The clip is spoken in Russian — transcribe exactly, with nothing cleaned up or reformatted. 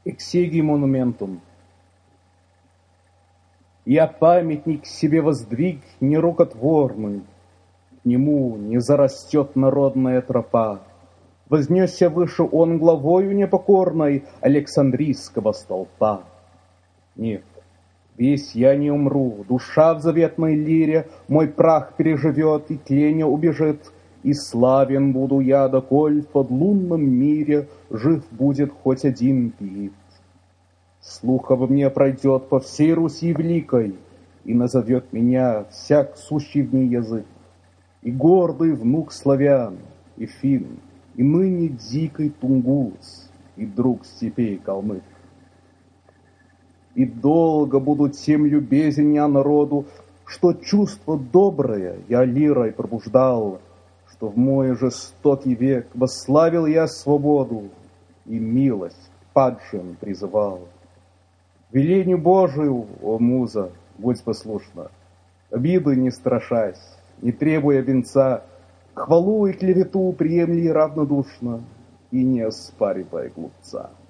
Эксеги монументум. Я памятник себе воздвиг нерукотворный, к нему не зарастет народная тропа. Вознесся выше он главою непокорной Александрийского столпа. Нет, весь я не умру, душа в заветной лире мой прах переживет и тлене убежит, и славен буду я, доколь в подлунном мире жив будет хоть один пиит. Слух обо мне пройдет по всей Руси великой, и назовет меня всяк сущий в ней язык. И гордый внук славян, и фин, и ныне дикий тунгус, и друг степей калмык. И долго буду тем любезен я народу, что чувство доброе я лирой пробуждал, что в мой жестокий век восславил я свободу и милость падшим призывал. Велению Божию, о муза, будь послушна, обиды не страшась, не требуя венца, хвалу и клевету приемли равнодушно и не оспаривая глупца.